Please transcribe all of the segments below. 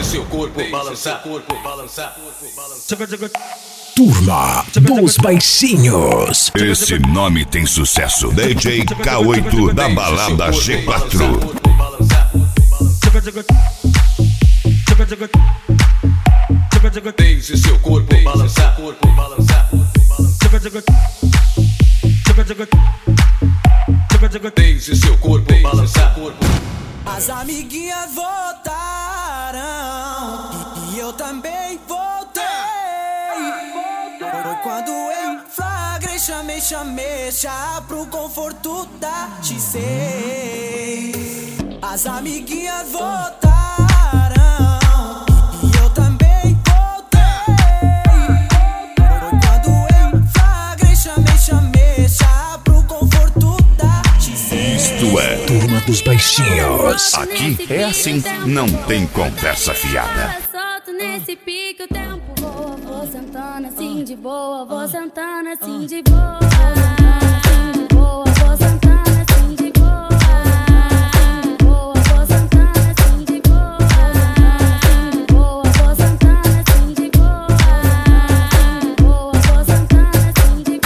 seu corpo balançar. Turma dos Baixinhos. Esse nome tem sucesso. DJ K8 da balada G4. Deixe seu corpo balançar. Deixe seu corpo balançar. As amiguinhas voltaram e eu também voltei. Foi quando eu flagrei, chamei já pro conforto da XC. As amiguinhas voltaram e eu também voltei. Foi quando eu flagrei, chamei já pro conforto da XC. Isto é Turma dos Baixinhos. Aqui é assim, não tem conversa fiada. Solto nesse pique o tempo voa. Vou sentando assim de boa, vou sentando assim de boa. Vou sentando assim de boa. Vou sentando assim de boa. Vou sentando assim de boa. Vou sentando assim de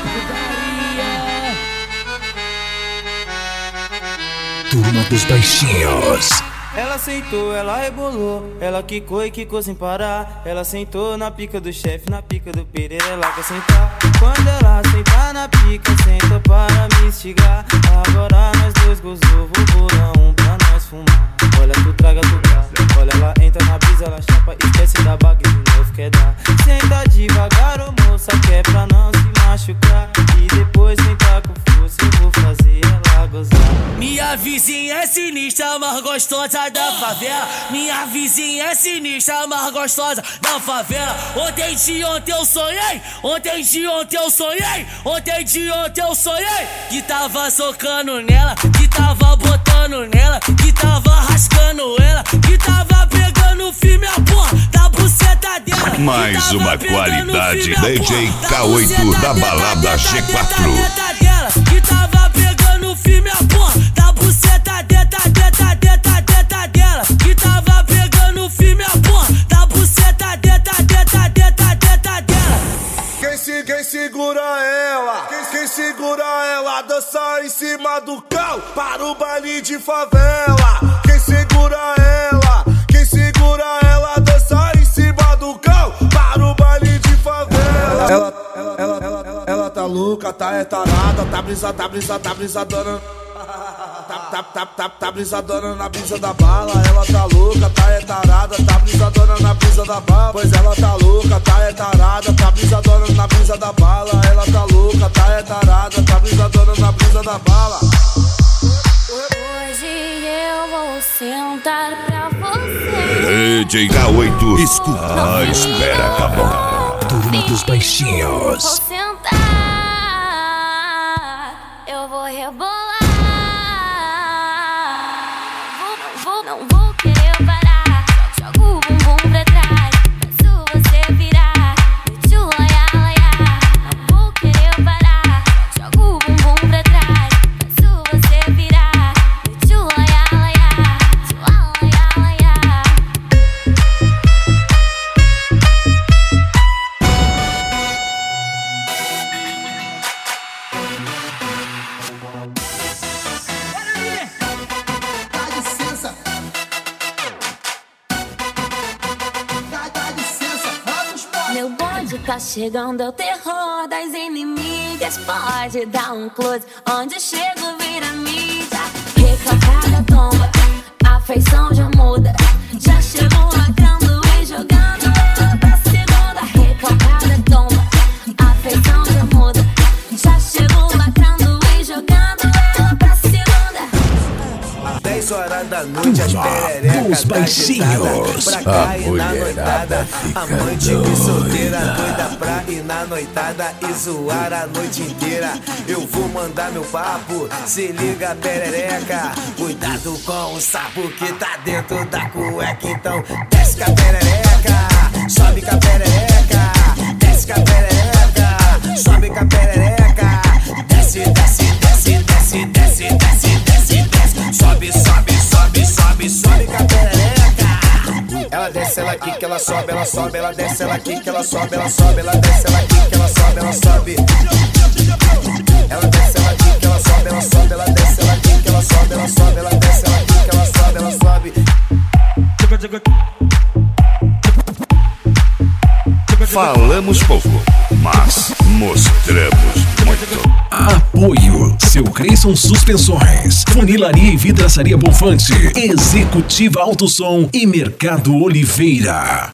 boa. Turma dos Baixinhos. Ela sentou, ela rebolou, ela quicou e quicou sem parar. Ela sentou na pica do chefe, na pica do Pereira, ela quer sentar. Quando ela sentar na pica, senta para me instigar. Agora nós dois gozou, vou bolar um pra nós fumar. Olha tu traga tu dá, olha ela entra na brisa, ela chapa, esquece da baga e de novo quer dar. Senta devagar, ô moça, que é pra não se machucar. E depois sentar com força, eu vou fazer ela gozar. Minha vizinha é sinistra, mais gostosa da favela. Minha vizinha é sinistra, mais gostosa da favela. Ontem de ontem eu sonhei, ontem de ontem eu sonhei, ontem de ontem eu sonhei que tava socando nela, que tava botando nela, que tava rascando ela, que tava pegando firme a porra da buceta dela. Mais uma qualidade, DJ K8 da balada G4. Que tava pegando firme a porra da buceta dela. Que tava pegando firme a porra da buceta dela. Quem segura ela? Quem segura ela? Dança em cima do cal para o baile de favela. Quem segura ela? Quem segura ela? Dança em cima do cal para o baile de favela. Ela tá louca, tá tarada, tá brisadona. Tá brisadona na brisa da bala. Ela tá louca, tá tarada, tá brisadona na brisa da bala. Pois ela tá louca, tá tarada, tá brisadona na brisa da bala. Ela tá louca, tá tarada, tá brisadona na brisa da bala. Hoje eu vou sentar pra você. DJ K8, escuta, espera acabar. Turma dos Baixinhos. Vou sentar, eu vou rebolar. Não vou querer parar. Jogo o bumbum pra trás, faço você virar. Tchulaialaia. Não vou querer parar. Jogo o bumbum pra trás, faço você virar. Tchulaialaia. Tchulaialaia. Meu bonde tá chegando, é o terror das inimigas. Pode dar um close, onde eu chego vira mídia. Recalcada tomba, a feição já muda. Já chegou lacrando e jogando ela pra segunda. Recalcada tomba, a feição já muda. Já chegou lacrando e jogando ela pra segunda. 10 horas da noite, as pererecas tá agitada. Pra cair na noitada, amante e solteira, doida pra ir na noitada e zoar a noite inteira. Eu vou mandar meu papo, se liga perereca. Cuidado com o sapo que tá dentro da cueca. Então desce com a perereca, sobe com a perereca. Desce com a perereca, sobe com a perereca. Desce, desce, desce, desce, desce, desce, desce, desce. Sobe, sobe, sobe, sobe, sobe com a perereca. Ela ela desce, ela quica, ela sobe, ela desce, ela quica, ela sobe, ela desce, ela quica, ela sobe, ela sobe. Ela desce, ela quica, ela sobe, ela desce, ela quica, ela sobe, ela desce, ela quica, ela sobe, ela sobe. Falamos pouco, mas mostramos muito. Apoio Seu Creyson Suspensões, Funilaria e Vidraçaria Bonfante, Executiva Autosom e Mercado Oliveira.